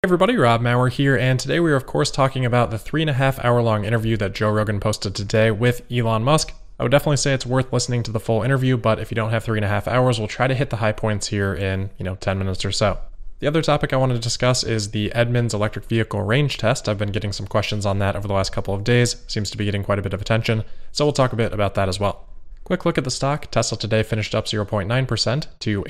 Hey everybody, Rob Maurer here, and today we are of course talking about the 3.5 hour long interview that Joe Rogan posted today with Elon Musk. I would definitely say it's worth listening to the full interview, but if you don't have 3.5 hours, we'll try to hit the high points here in, 10 minutes or so. The other topic I wanted to discuss is the Edmunds electric vehicle range test. I've been getting some questions on that over the last couple of days. Seems to be getting quite a bit of attention, so we'll talk a bit about that as well. Quick look at the stock. Tesla today finished up 0.9% to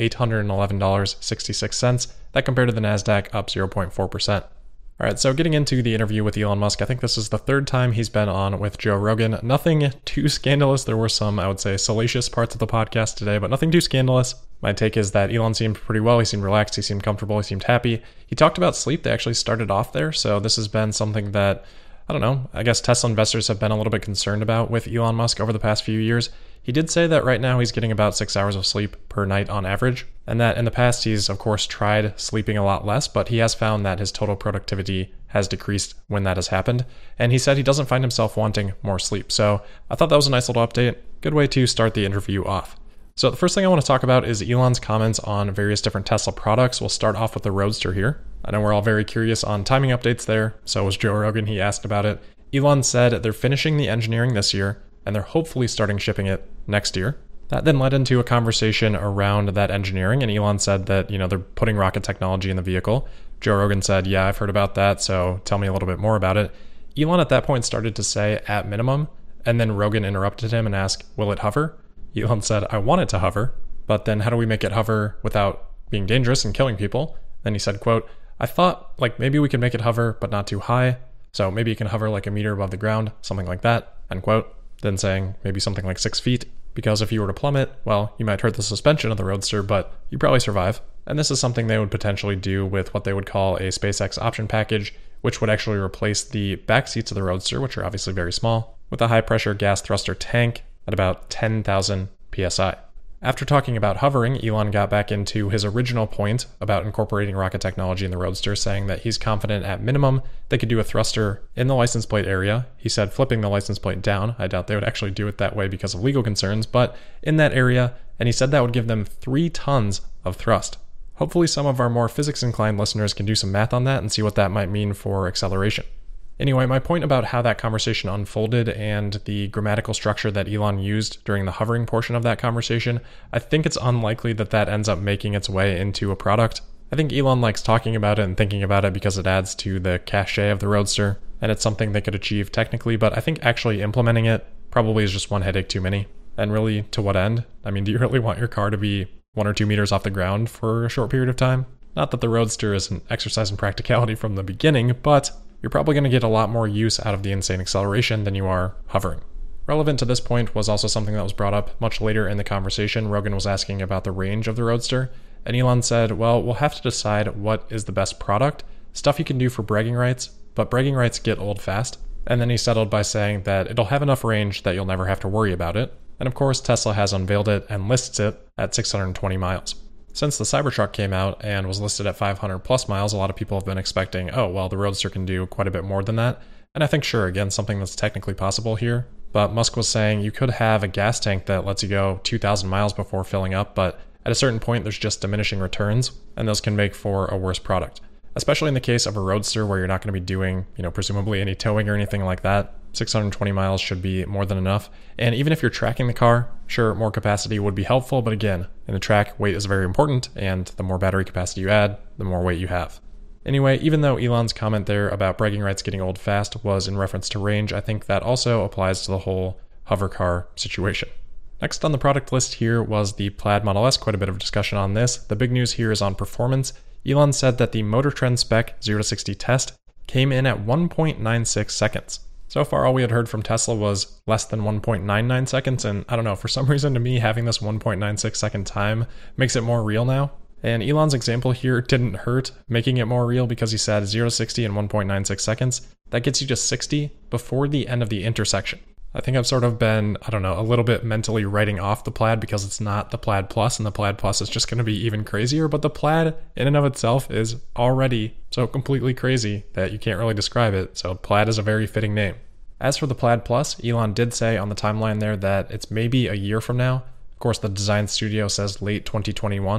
$811.66. That compared to the NASDAQ up 0.4%. All right, so getting into the interview with Elon Musk, I think this is the third time he's been on with Joe Rogan. Nothing too scandalous. There were some, I would say, salacious parts of the podcast today, but nothing too scandalous. My take is that Elon seemed pretty well. He seemed relaxed. He seemed comfortable. He seemed happy. He talked about sleep. They actually started off there. So this has been something that, I don't know, I guess Tesla investors have been a little bit concerned about with Elon Musk over the past few years. He did say that right now he's getting about 6 hours of sleep per night on average, and that in the past he's of course tried sleeping a lot less, but he has found that his total productivity has decreased when that has happened, and he said he doesn't find himself wanting more sleep. So I thought that was a nice little update. Good way to start the interview off. So the first thing I want to talk about is Elon's comments on various different Tesla products. We'll start off with the Roadster here. I know we're all very curious on timing updates there. So was Joe Rogan. He asked about it. Elon said they're finishing the engineering this year, and they're hopefully starting shipping it next year. That then led into a conversation around that engineering, and Elon said that, they're putting rocket technology in the vehicle. Joe Rogan said, yeah, I've heard about that, so tell me a little bit more about it. Elon at that point started to say, at minimum, and then Rogan interrupted him and asked, will it hover? Elon said, I want it to hover, but then how do we make it hover without being dangerous and killing people? Then he said, quote, I thought, maybe we could make it hover, but not too high, so maybe it can hover like a meter above the ground, something like that, end quote. Then saying maybe something like 6 feet, because if you were to plummet, well, you might hurt the suspension of the Roadster, but you'd probably survive. And this is something they would potentially do with what they would call a SpaceX option package, which would actually replace the back seats of the Roadster, which are obviously very small, with a high-pressure gas thruster tank at about 10,000 psi. After talking about hovering, Elon got back into his original point about incorporating rocket technology in the Roadster, saying that he's confident at minimum they could do a thruster in the license plate area. He said flipping the license plate down. I doubt they would actually do it that way because of legal concerns, but in that area, and he said that would give them 3 tons of thrust. Hopefully some of our more physics-inclined listeners can do some math on that and see what that might mean for acceleration. Anyway, my point about how that conversation unfolded and the grammatical structure that Elon used during the hovering portion of that conversation, I think it's unlikely that that ends up making its way into a product. I think Elon likes talking about it and thinking about it because it adds to the cachet of the Roadster, and it's something they could achieve technically, but I think actually implementing it probably is just one headache too many. And really, to what end? I mean, do you really want your car to be 1 or 2 meters off the ground for a short period of time? Not that the Roadster is an exercise in practicality from the beginning, but you're probably going to get a lot more use out of the insane acceleration than you are hovering. Relevant to this point was also something that was brought up much later in the conversation. Rogan was asking about the range of the Roadster, and Elon said, well, we'll have to decide what is the best product, stuff you can do for bragging rights, but bragging rights get old fast. And then he settled by saying that it'll have enough range that you'll never have to worry about it. And of course, Tesla has unveiled it and lists it at 620 miles. Since the Cybertruck came out and was listed at 500 plus miles, a lot of people have been expecting, oh, well, the Roadster can do quite a bit more than that. And I think, sure, again, something that's technically possible here. But Musk was saying you could have a gas tank that lets you go 2,000 miles before filling up, but at a certain point, there's just diminishing returns, and those can make for a worse product. Especially in the case of a Roadster where you're not going to be doing, presumably any towing or anything like that. 620 miles should be more than enough. And even if you're tracking the car, sure, more capacity would be helpful, but again, in the track, weight is very important, and the more battery capacity you add, the more weight you have. Anyway, even though Elon's comment there about bragging rights getting old fast was in reference to range, I think that also applies to the whole hover car situation. Next on the product list here was the Plaid Model S, quite a bit of discussion on this. The big news here is on performance. Elon said that the Motor Trend Spec 0 to 60 test came in at 1.96 seconds. So far, all we had heard from Tesla was less than 1.99 seconds, and I don't know, for some reason to me, having this 1.96 second time makes it more real now. And Elon's example here didn't hurt making it more real because he said 0 to 60 in 1.96 seconds. That gets you to 60 before the end of the intersection. I think I've sort of been, a little bit mentally writing off the Plaid because it's not the Plaid Plus, and the Plaid Plus is just going to be even crazier, but the Plaid in and of itself is already so completely crazy that you can't really describe it, so Plaid is a very fitting name. As for the Plaid Plus, Elon did say on the timeline there that it's maybe a year from now. Of course, the design studio says late 2021.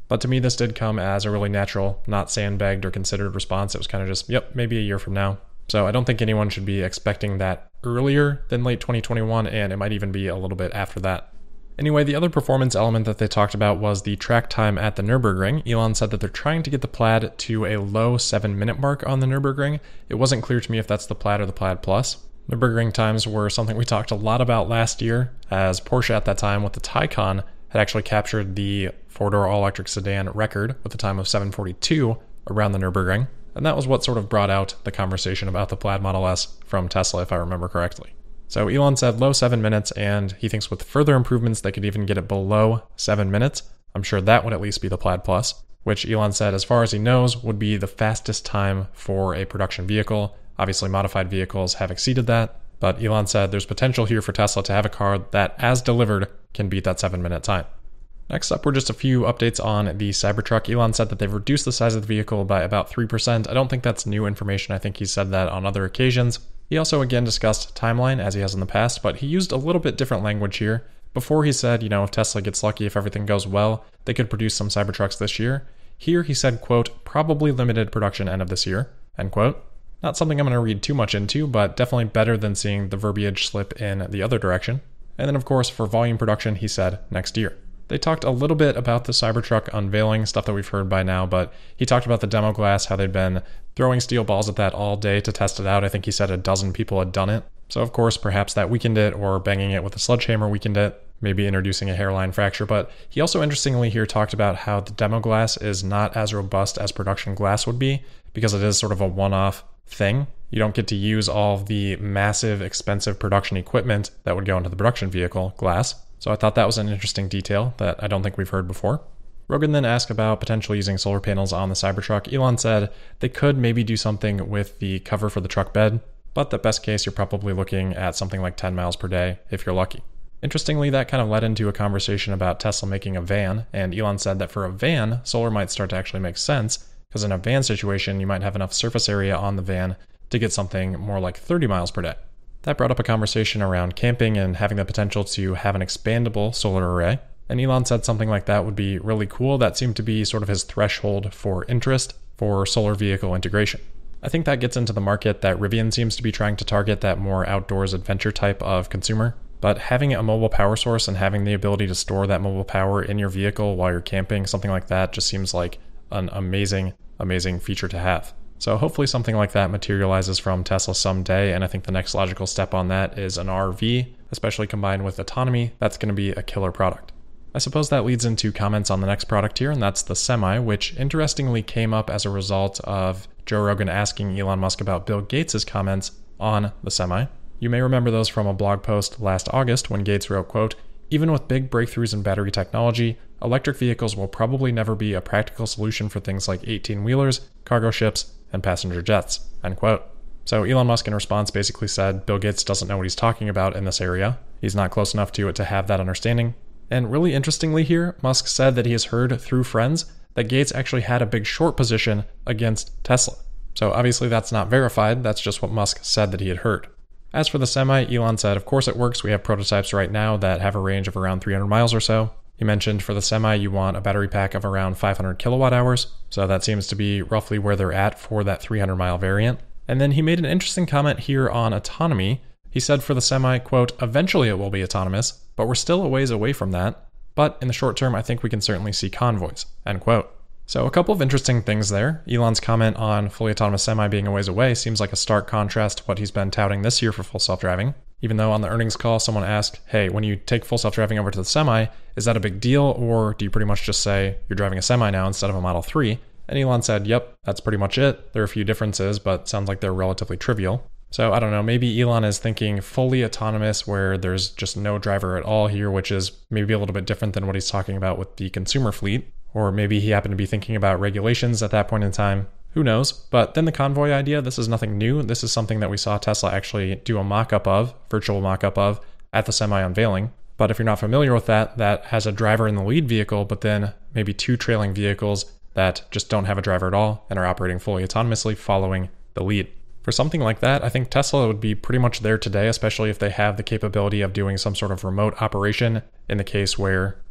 But to me, this did come as a really natural, not sandbagged or considered response. It was kind of just, yep, maybe a year from now. So I don't think anyone should be expecting that earlier than late 2021, and it might even be a little bit after that. Anyway, the other performance element that they talked about was the track time at the Nürburgring. Elon said that they're trying to get the Plaid to a low 7-minute mark on the Nürburgring. It wasn't clear to me if that's the Plaid or the Plaid Plus. Nürburgring times were something we talked a lot about last year, as Porsche at that time with the Taycan had actually captured the four-door all-electric sedan record with a time of 7:42 around the Nürburgring. And that was what sort of brought out the conversation about the Plaid Model S from Tesla, if I remember correctly. So Elon said low 7 minutes, and he thinks with further improvements they could even get it below 7 minutes. I'm sure that would at least be the Plaid Plus, which Elon said, as far as he knows, would be the fastest time for a production vehicle. Obviously, modified vehicles have exceeded that, but Elon said there's potential here for Tesla to have a car that, as delivered, can beat that 7-minute time. Next up were just a few updates on the Cybertruck. Elon said that they've reduced the size of the vehicle by about 3%. I don't think that's new information. I think he said that on other occasions. He also again discussed timeline, as he has in the past, but he used a little bit different language here. Before he said, if Tesla gets lucky, if everything goes well, they could produce some Cybertrucks this year. Here he said, quote, probably limited production end of this year, end quote. Not something I'm going to read too much into, but definitely better than seeing the verbiage slip in the other direction. And then of course, for volume production, he said next year. They talked a little bit about the Cybertruck unveiling, stuff that we've heard by now, but he talked about the demo glass, how they'd been throwing steel balls at that all day to test it out. I think he said 12 people had done it. So of course, perhaps that weakened it, or banging it with a sledgehammer weakened it, maybe introducing a hairline fracture. But he also interestingly here talked about how the demo glass is not as robust as production glass would be, because it is sort of a one-off thing. You don't get to use all of the massive, expensive production equipment that would go into the production vehicle glass. So I thought that was an interesting detail that I don't think we've heard before. Rogan then asked about potentially using solar panels on the Cybertruck. Elon said they could maybe do something with the cover for the truck bed, but the best case, you're probably looking at something like 10 miles per day if you're lucky. Interestingly, that kind of led into a conversation about Tesla making a van, and Elon said that for a van, solar might start to actually make sense, because in a van situation, you might have enough surface area on the van to get something more like 30 miles per day. That brought up a conversation around camping and having the potential to have an expandable solar array. And Elon said something like that would be really cool. That seemed to be sort of his threshold for interest for solar vehicle integration. I think that gets into the market that Rivian seems to be trying to target, that more outdoors adventure type of consumer. But having a mobile power source and having the ability to store that mobile power in your vehicle while you're camping, something like that just seems like an amazing, amazing feature to have. So hopefully something like that materializes from Tesla someday, and I think the next logical step on that is an RV, especially combined with autonomy. That's going to be a killer product. I suppose that leads into comments on the next product here, and that's the Semi, which interestingly came up as a result of Joe Rogan asking Elon Musk about Bill Gates' comments on the Semi. You may remember those from a blog post last August when Gates wrote, quote, even with big breakthroughs in battery technology, electric vehicles will probably never be a practical solution for things like 18-wheelers, cargo ships, and passenger jets, end quote. So Elon Musk in response basically said Bill Gates doesn't know what he's talking about in this area. He's not close enough to it to have that understanding. And really interestingly here, Musk said that he has heard through friends that Gates actually had a big short position against Tesla. So obviously that's not verified, that's just what Musk said that he had heard. As for the Semi, Elon said, of course it works. We have prototypes right now that have a range of around 300 miles or so. He mentioned for the Semi, you want a battery pack of around 500 kilowatt hours. So that seems to be roughly where they're at for that 300 mile variant. And then he made an interesting comment here on autonomy. He said for the Semi, quote, eventually it will be autonomous, but we're still a ways away from that. But in the short term, I think we can certainly see convoys, end quote. So a couple of interesting things there. Elon's comment on fully autonomous Semi being a ways away seems like a stark contrast to what he's been touting this year for full self-driving. Even though on the earnings call, someone asked, hey, when you take full self-driving over to the Semi, is that a big deal? Or do you pretty much just say you're driving a Semi now instead of a Model 3? And Elon said, yep, that's pretty much it. There are a few differences, but sounds like they're relatively trivial. So I don't know, maybe Elon is thinking fully autonomous where there's just no driver at all here, which is maybe a little bit different than what he's talking about with the consumer fleet. Or maybe he happened to be thinking about regulations at that point in time. Who knows? But then the convoy idea, this is nothing new. This is something that we saw Tesla actually do a mock-up of, virtual mock-up of, at the Semi unveiling. But if you're not familiar with that, that has a driver in the lead vehicle, but then maybe two trailing vehicles that just don't have a driver at all and are operating fully autonomously following the lead. For something like that, I think Tesla would be pretty much there today, especially if they have the capability of doing some sort of remote operation in the case where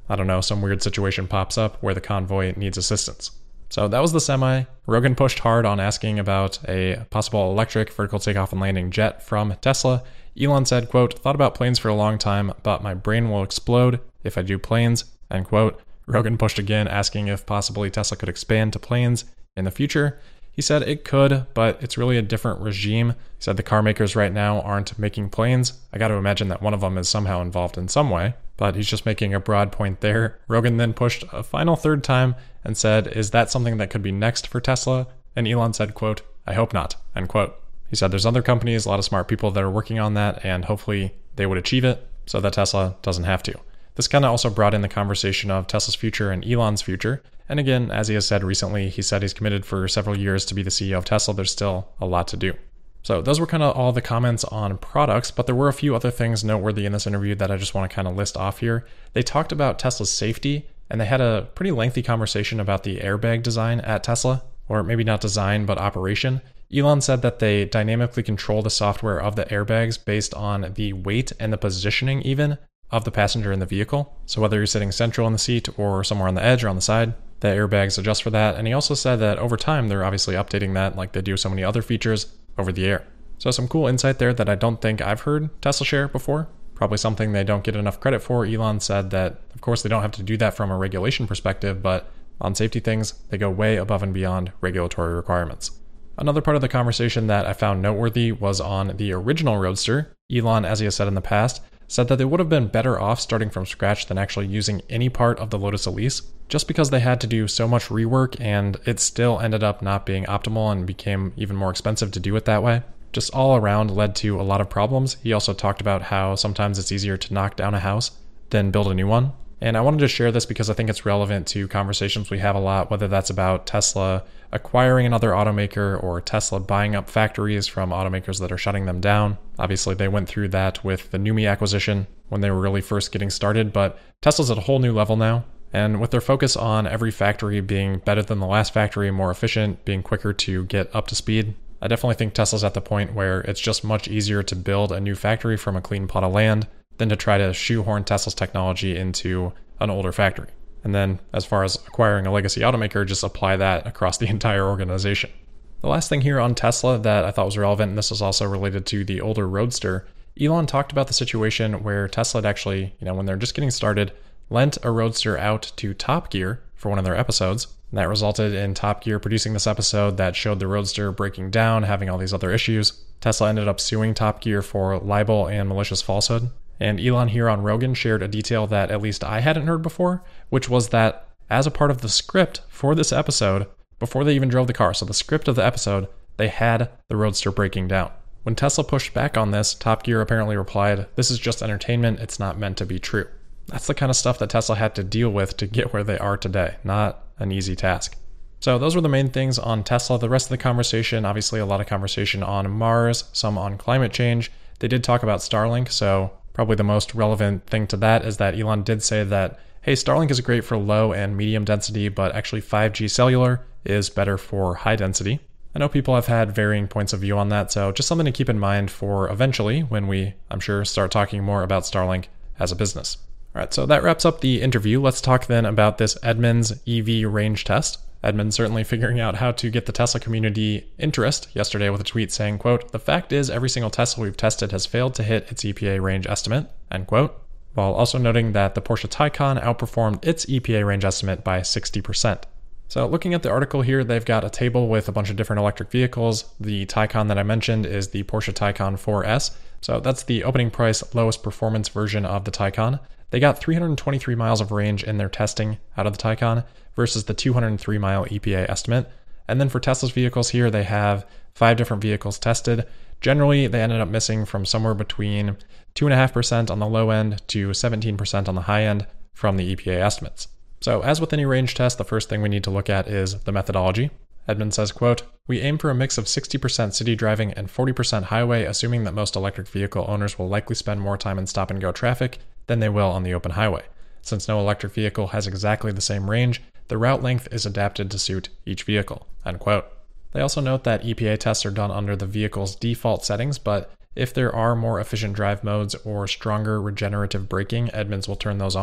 I don't know, some weird situation pops up where the convoy needs assistance. So that was the Semi. Rogan pushed hard on asking about a possible electric vertical takeoff and landing jet from Tesla. Elon said, quote, "Thought about planes for a long time, but my brain will explode if I do planes," end quote. Rogan pushed again, asking if possibly Tesla could expand to planes in the future. He said it could, but it's really a different regime. He said the car makers right now aren't making planes. I got to imagine that one of them is somehow involved in some way, but he's just making a broad point there. Rogan then pushed a final third time and said, "Is that something that could be next for Tesla?" And Elon said, quote, "I hope not," end quote. He said there's other companies, a lot of smart people that are working on that, and hopefully they would achieve it so that Tesla doesn't have to. This kind of also brought in the conversation of Tesla's future and Elon's future. And again, as he has said recently, he said he's committed for several years to be the CEO of Tesla. There's still a lot to do. So those were kind of all the comments on products, but there were a few other things noteworthy in this interview that I just want to kind of list off here. They talked about Tesla's safety, and they had a pretty lengthy conversation about the airbag design at Tesla, or maybe not design, but operation. Elon said that they dynamically control the software of the airbags based on the weight and the positioning even of the passenger in the vehicle. So whether you're sitting central in the seat or somewhere on the edge or on the side, the airbags adjust for that. And he also said that over time, they're obviously updating that like they do so many other features over the air. So some cool insight there that I don't think I've heard Tesla share before. Probably something they don't get enough credit for. Elon said that, of course, they don't have to do that from a regulation perspective, but on safety things, they go way above and beyond regulatory requirements. Another part of the conversation that I found noteworthy was on the original Roadster. Elon, as he has said in the past, said that they would have been better off starting from scratch than actually using any part of the Lotus Elise, just because they had to do so much rework and it still ended up not being optimal and became even more expensive to do it that way. Just all around led to a lot of problems. He also talked about how sometimes it's easier to knock down a house than build a new one. And I wanted to share this because I think it's relevant to conversations we have a lot, whether that's about Tesla acquiring another automaker or Tesla buying up factories from automakers that are shutting them down. Obviously, they went through that with the NUMMI acquisition when they were really first getting started, but Tesla's at a whole new level now. And with their focus on every factory being better than the last factory, more efficient, being quicker to get up to speed, I definitely think Tesla's at the point where it's just much easier to build a new factory from a clean plot of land than to try to shoehorn Tesla's technology into an older factory. And then as far as acquiring a legacy automaker, just apply that across the entire organization. The last thing here on Tesla that I thought was relevant, and this is also related to the older Roadster, Elon talked about the situation where Tesla had actually, when they're just getting started, lent a Roadster out to Top Gear for one of their episodes. And that resulted in Top Gear producing this episode that showed the Roadster breaking down, having all these other issues. Tesla ended up suing Top Gear for libel and malicious falsehood. And Elon here on Rogan shared a detail that at least I hadn't heard before, which was that as a part of the script for this episode, before they even drove the car, so the script of the episode, they had the Roadster breaking down. When Tesla pushed back on this, Top Gear apparently replied, "This is just entertainment, it's not meant to be true." That's the kind of stuff that Tesla had to deal with to get where they are today. Not an easy task. So those were the main things on Tesla. The rest of the conversation, obviously a lot of conversation on Mars, some on climate change. They did talk about Starlink, so probably the most relevant thing to that is that Elon did say that, hey, Starlink is great for low and medium density, but actually 5G cellular is better for high density. I know people have had varying points of view on that, so just something to keep in mind for eventually when we, I'm sure, start talking more about Starlink as a business. All right, so that wraps up the interview. Let's talk then about this Edmunds EV range test. Edmunds certainly figuring out how to get the Tesla community interest yesterday with a tweet saying, quote, "The fact is every single Tesla we've tested has failed to hit its EPA range estimate," end quote, while also noting that the Porsche Taycan outperformed its EPA range estimate by 60%. So looking at the article here, they've got a table with a bunch of different electric vehicles. The Taycan that I mentioned is the Porsche Taycan 4S. So that's the opening price, lowest performance version of the Taycan. They got 323 miles of range in their testing out of the Taycan versus the 203 mile EPA estimate. And then for Tesla's vehicles here, they have 5 different vehicles tested. Generally, they ended up missing from somewhere between 2.5% on the low end to 17% on the high end from the EPA estimates. So as with any range test, the first thing we need to look at is the methodology. Edmunds says, quote, "We aim for a mix of 60% city driving and 40% highway, assuming that most electric vehicle owners will likely spend more time in stop-and-go traffic than they will on the open highway. Since no electric vehicle has exactly the same range, the route length is adapted to suit each vehicle," end quote. They also note that EPA tests are done under the vehicle's default settings, but if there are more efficient drive modes or stronger regenerative braking, Edmunds will turn those on.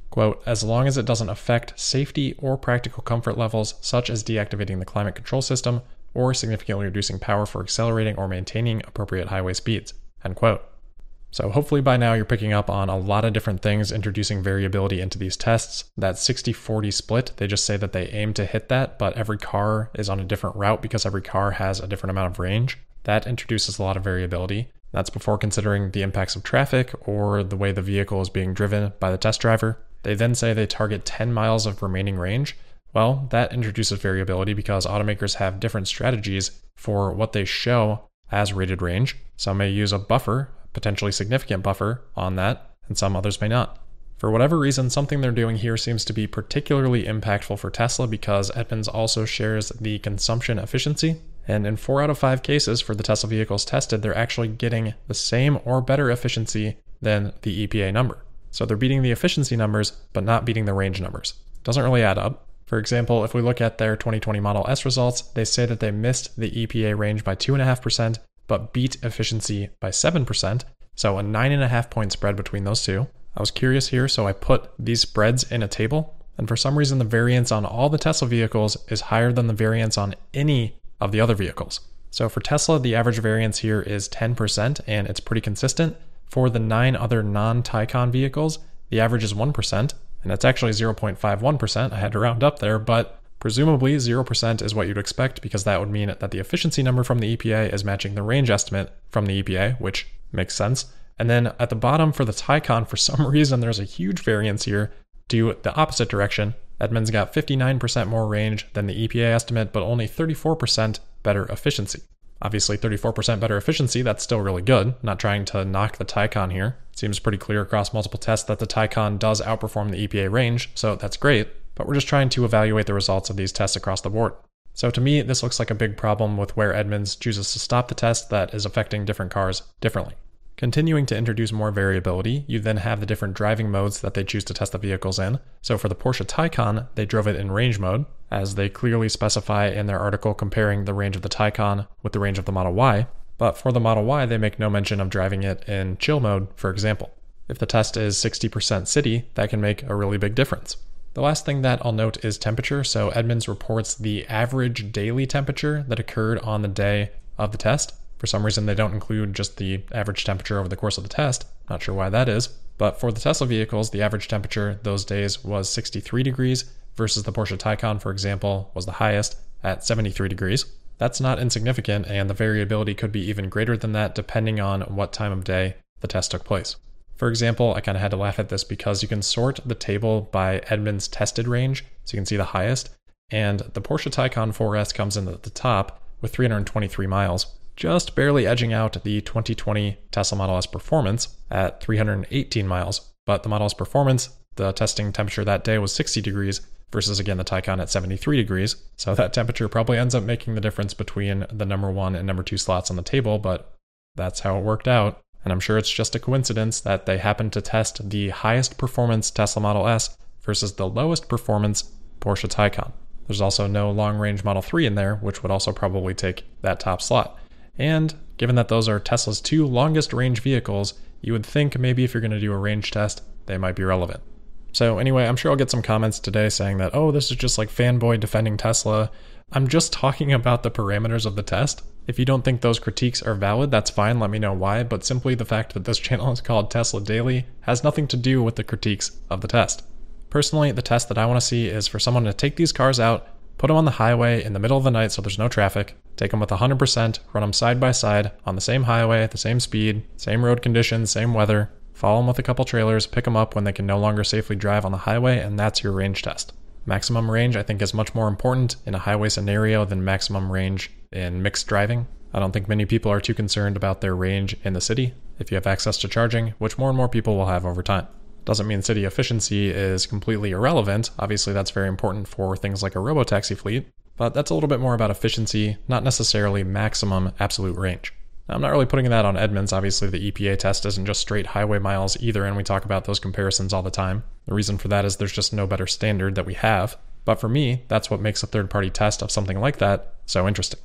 Quote, as long as it doesn't affect safety or practical comfort levels, such as deactivating the climate control system or significantly reducing power for accelerating or maintaining appropriate highway speeds, end quote. So hopefully by now you're picking up on a lot of different things introducing variability into these tests. That 60-40 split, they just say that they aim to hit that, but every car is on a different route because every car has a different amount of range. That introduces a lot of variability. That's before considering the impacts of traffic or the way the vehicle is being driven by the test driver. They then say they target 10 miles of remaining range. Well, that introduces variability because automakers have different strategies for what they show as rated range. Some may use a buffer, potentially significant buffer on that, and some others may not. For whatever reason, something they're doing here seems to be particularly impactful for Tesla because Edmunds also shares the consumption efficiency. And in 4 out of 5 cases for the Tesla vehicles tested, they're actually getting the same or better efficiency than the EPA number. So they're beating the efficiency numbers, but not beating the range numbers. Doesn't really add up. For example, if we look at their 2020 Model S results, they say that they missed the EPA range by 2.5%, but beat efficiency by 7%, so a 9.5 point spread between those two. I was curious here, so I put these spreads in a table, and for some reason the variance on all the Tesla vehicles is higher than the variance on any of the other vehicles. So for Tesla, the average variance here is 10%, and it's pretty consistent. For the 9 other non-Taycan vehicles, the average is 1%, and it's actually 0.51%. I had to round up there, but presumably 0% is what you'd expect because that would mean that the efficiency number from the EPA is matching the range estimate from the EPA, which makes sense. And then at the bottom for the Taycan, for some reason, there's a huge variance here to the opposite direction. Edmunds got 59% more range than the EPA estimate, but only 34% better efficiency. Obviously, 34% better efficiency, that's still really good. Not trying to knock the Taycan here. Seems pretty clear across multiple tests that the Taycan does outperform the EPA range, so that's great. But we're just trying to evaluate the results of these tests across the board. So to me, this looks like a big problem with where Edmunds chooses to stop the test that is affecting different cars differently. Continuing to introduce more variability, you then have the different driving modes that they choose to test the vehicles in. So for the Porsche Taycan, they drove it in range mode, as they clearly specify in their article comparing the range of the Taycan with the range of the Model Y. But for the Model Y, they make no mention of driving it in chill mode, for example. If the test is 60% city, that can make a really big difference. The last thing that I'll note is temperature. So Edmunds reports the average daily temperature that occurred on the day of the test. For some reason, they don't include just the average temperature over the course of the test. Not sure why that is. But for the Tesla vehicles, the average temperature those days was 63 degrees versus the Porsche Taycan, for example, was the highest at 73 degrees. That's not insignificant, and the variability could be even greater than that depending on what time of day the test took place. For example, I kind of had to laugh at this because you can sort the table by Edmunds' tested range, so you can see the highest, and the Porsche Taycan 4S comes in at the top with 323 miles, just barely edging out the 2020 Tesla Model S Performance at 318 miles. But the Model S Performance, the testing temperature that day was 60 degrees versus again the Taycan at 73 degrees. So that temperature probably ends up making the difference between the number 1 and number 2 slots on the table, but that's how it worked out. And I'm sure it's just a coincidence that they happened to test the highest performance Tesla Model S versus the lowest performance Porsche Taycan. There's also no long-range Model 3 in there, which would also probably take that top slot. And given that those are Tesla's 2 longest range vehicles, you would think maybe if you're going to do a range test, they might be relevant. So anyway, I'm sure I'll get some comments today saying that, oh, this is just like fanboy defending Tesla. I'm just talking about the parameters of the test. If you don't think those critiques are valid, that's fine, let me know why, but simply the fact that this channel is called Tesla Daily has nothing to do with the critiques of the test. Personally, the test that I want to see is for someone to take these cars out, put them on the highway in the middle of the night so there's no traffic, take them with 100%, run them side by side on the same highway at the same speed, same road conditions, same weather, follow them with a couple trailers, pick them up when they can no longer safely drive on the highway, and that's your range test. Maximum range, I think, is much more important in a highway scenario than maximum range in mixed driving. I don't think many people are too concerned about their range in the city if you have access to charging, which more and more people will have over time. Doesn't mean city efficiency is completely irrelevant. Obviously, that's very important for things like a robotaxi fleet, but that's a little bit more about efficiency, not necessarily maximum absolute range. Now, I'm not really putting that on Edmunds. Obviously, the EPA test isn't just straight highway miles either, and we talk about those comparisons all the time. The reason for that is there's just no better standard that we have. But for me, that's what makes a third-party test of something like that so interesting.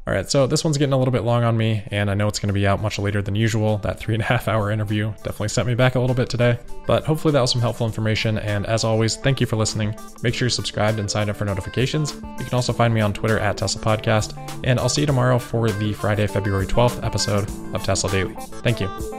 All right, so this one's getting a little bit long on me, and I know it's going to be out much later than usual. That 3.5 hour interview definitely set me back a little bit today, but hopefully that was some helpful information. And as always, thank you for listening. Make sure you're subscribed and signed up for notifications. You can also find me on Twitter at Tesla Podcast, and I'll see you tomorrow for the Friday, February 12th episode of Tesla Daily. Thank you.